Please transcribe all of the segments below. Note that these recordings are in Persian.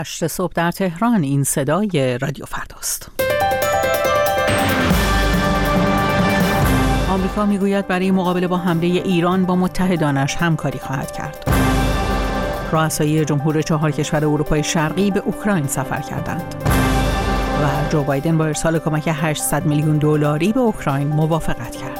8 صبح در تهران. این صدای رادیو فرداست. آمریکا میگوید برای مقابله با حمله ایران با متحدانش همکاری خواهد کرد. رؤسای جمهور 4 کشور اروپای شرقی به اوکراین سفر کردند. و جو بایدن با ارسال کمک 800 میلیون دلاری به اوکراین موافقت کرد.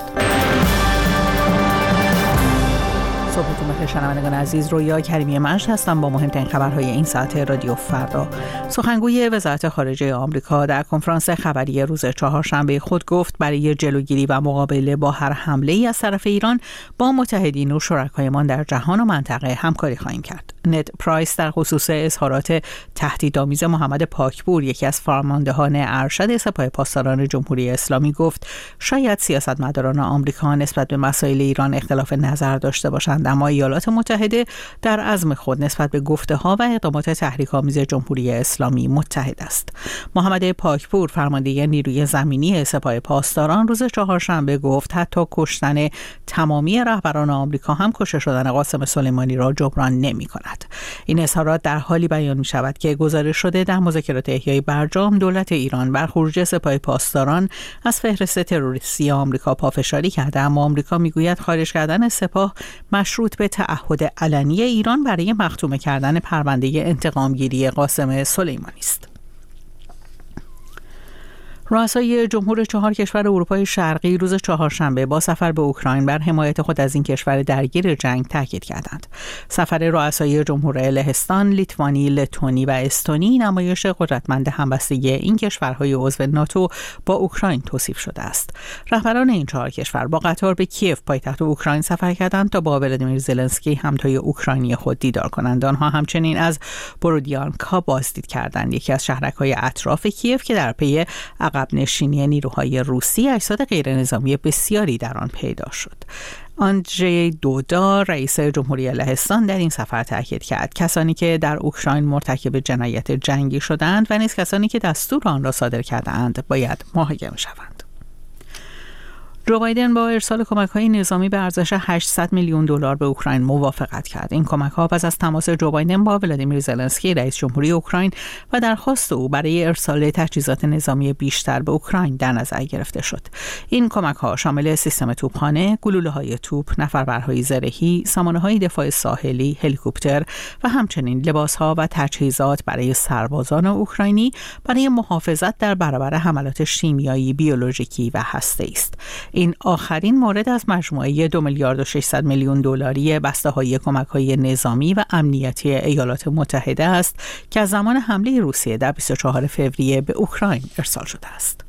صبحتون بخیر شنوندگان عزیز، رویا کریمی مجد هستم با مهمترین خبرهای این ساعت رادیو فردا. سخنگوی وزارت خارجه آمریکا در کنفرانس خبری روز چهارشنبه خود گفت برای جلوگیری و مقابله با هر حمله‌ای از طرف ایران با متحدین و شرکایمان در جهان و منطقه همکاری خواهیم کرد. نت پرایس در خصوص اظهارات تهدیدآمیز محمد پاکپور، یکی از فرماندهان ارشد سپاه پاسداران جمهوری اسلامی، گفت شاید سیاستمداران آمریکا نسبت به مسائل ایران اختلاف نظر داشته باشند، اما ایالات متحده در عزم خود نسبت به گفته‌ها و اقدامات تحریک‌آمیز جمهوری اسلامی متحد است. محمد پاکپور، فرمانده نیروی زمینی سپاه پاسداران، روز چهارشنبه گفت حتی کشتن تمامی رهبران آمریکا هم کشته شدن قاسم سلیمانی را جبران نمی‌کند. این اظهارات در حالی بیان می‌شود که گزارش شده در مذاکرات احیای برجام دولت ایران بر خروج سپاه پاسداران از فهرست تروریستی آمریکا پافشاری کرده، اما آمریکا میگوید خارج کردن سپاه مشروط به تعهد علنی ایران برای مختوم کردن پرونده انتقامگیری قاسم سلیمانی است. رؤسای جمهور 4 کشور اروپای شرقی روز چهارشنبه با سفر به اوکراین بر حمایت خود از این کشور درگیر جنگ تاکید کردند. سفر رؤسای جمهور لهستان، لیتوانی، لتونی و استونی نمایش قدرتمند همبستگی این کشورهای عضو ناتو با اوکراین توصیف شده است. رهبران این 4 کشور با قطار به کیف پایتخت اوکراین سفر کردند تا با ولادیمیر زلنسکی همتای اوکراینی خود دیدار کنند. آنها همچنین از برودیانکا بازدید کردند، یکی از شهرک‌های اطراف کیف که در پی نشینی نیروهای روسی اجساد غیرنظامی بسیاری در آن پیدا شد. آندژی دودا، رئیس جمهوری لهستان، در این سفر تاکید کرد کسانی که در اوکراین مرتکب جنایت جنگی شدند و نیز کسانی که دستور آن را صادر کرده‌اند باید محاکمه شوند. جو بایدن با ارسال کمک‌های نظامی به ارزش 800 میلیون دلار به اوکراین موافقت کرد. این کمک‌ها پس از تماس جو بایدن با ولادیمیر زلنسکی رئیس جمهوری اوکراین و درخواست او برای ارسال تجهیزات نظامی بیشتر به اوکراین در نظر گرفته شد. این کمک‌ها شامل سیستم توپخانه، گلوله‌های توپ، نفربرهای زرهی، سامانه‌های دفاع ساحلی، هلیکوپتر و همچنین لباس‌ها و تجهیزات برای سربازان اوکراینی برای محافظت در برابر حملات شیمیایی، بیولوژیکی و هسته‌ای است. این آخرین مورد از مجموعه 2 میلیارد و 600 میلیون دلاری بسته‌های کمک‌های نظامی و امنیتی ایالات متحده است که از زمان حمله روسیه در 24 فوریه به اوکراین ارسال شده است.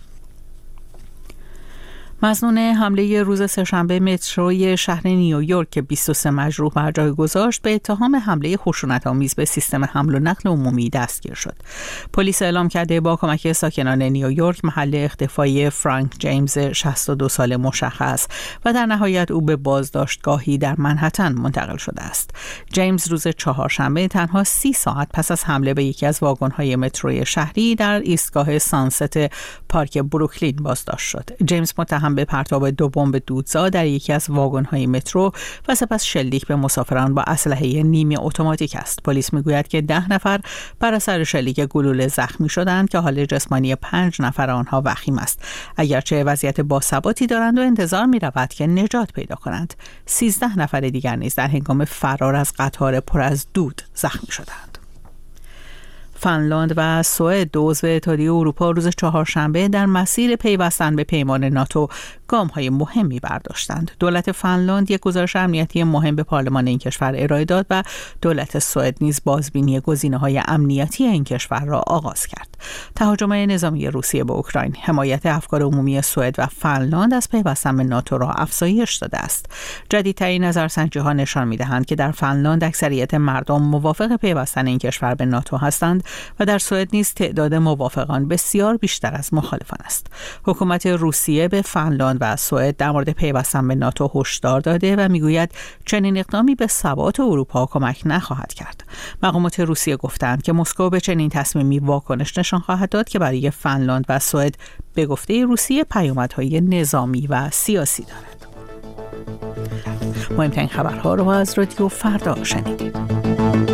مظنون حمله روز سه‌شنبه متروی شهر نیویورک که 23 مجروح بر جای گذاشت به اتهام حمله خشونت‌آمیز به سیستم حمل و نقل عمومی دستگیر شد. پلیس اعلام کرده با کمک ساکنان نیویورک محل اختفای فرانک جیمز 62 ساله مشخص و در نهایت او به بازداشتگاهی در منهتن منتقل شده است. جیمز روز چهارشنبه تنها 30 ساعت پس از حمله به یکی از واگن‌های متروی شهری در ایستگاه سانست پارک بروکلین بازداشت شد. جیمز متهم به پرتاب 2 بمب دودزا در یکی از واگن‌های مترو و سپس شلیک به مسافران با اسلحه نیمه اتوماتیک است. پلیس میگوید که 10 نفر بر اثر شلیک گلوله زخمی شدند که حال جسمانی 5 نفر آنها وخیم است، اگرچه وضعیت باثباتی دارند و انتظار می‌رود که نجات پیدا کنند. 13 نفر دیگر نیز در هنگام فرار از قطار پر از دود زخمی شدند. فنلاند و سوئد، عضو اتحادیه اروپا، روز چهارشنبه در مسیر پیوستن به پیمان ناتو گام‌های مهمی برداشتند. دولت فنلاند یک گزارش امنیتی مهم به پارلمان این کشور ارائه داد و دولت سوئد نیز بازبینی گزینه‌های امنیتی این کشور را آغاز کرد. تهاجم نظامی روسیه به اوکراین حمایت افکار عمومی سوئد و فنلاند از پیوستن به ناتو را افزایش داده است. جدیدترین نظرسنجی‌ها نشان می‌دهند که در فنلاند اکثریت مردم موافق پیوستن این کشور به ناتو هستند و در سوئد نیز تعداد موافقان بسیار بیشتر از مخالفان است. حکومت روسیه به فنلاند و سوئد در مورد پیوستن به ناتو هشدار داده و میگوید چنین اقدامی به ثبات اروپا کمک نخواهد کرد. مقامات روسیه گفتند که مسکو به چنین تصمیمی واکنش نشان خواهد داد که برای فنلاند و سوئد به گفته روسیه پیامدهای نظامی و سیاسی دارد. مهمترین خبرها رو از رادیو فردا شنیدید.